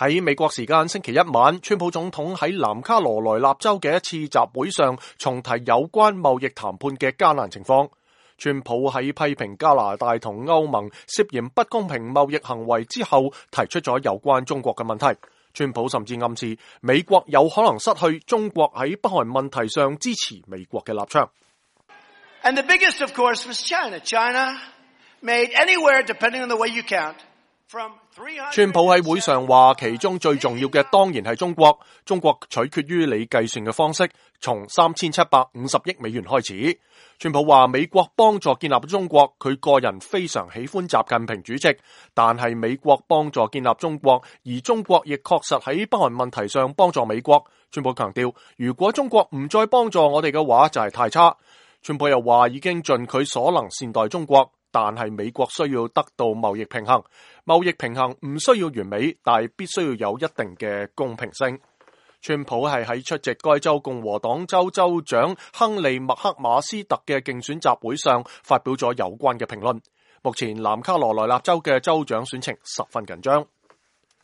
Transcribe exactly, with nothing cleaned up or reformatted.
喺美國時間星期一晚，川普總統喺南卡羅來納州嘅一次集會上重提有關貿易談判嘅艱難情況。川普喺批評加拿大同歐盟涉嫌不公平貿易行為之後，提出咗有關中國嘅問題。川普甚至暗示美國有可能失去中國喺北韓問題上支持美國嘅立場。 And the biggest, of course, was China. China made anywhere, depending on the way you count, from three hundred... 川普喺會上話，其中最重要嘅當然係中國，中國取決於你計算嘅方式，從三千七百五十億美元開始。川普話美國幫助建立中國，佢個人非常喜歡習近平主席，但係美國幫助建立中國，而中國亦確實喺北韓問題上幫助美國。川普強調，如果中國唔再幫助我哋嘅話，就係太差。川普又話已經盡佢所能善待中國，但係美國需要得到貿易平衡，貿易平衡唔需要完美，但係必須要有一定嘅公平性。川普係喺出席該州共和黨州州長亨利麥克馬斯特嘅競選集會上發表咗有關嘅評論。目前南卡羅來納州嘅州長選情十分緊張。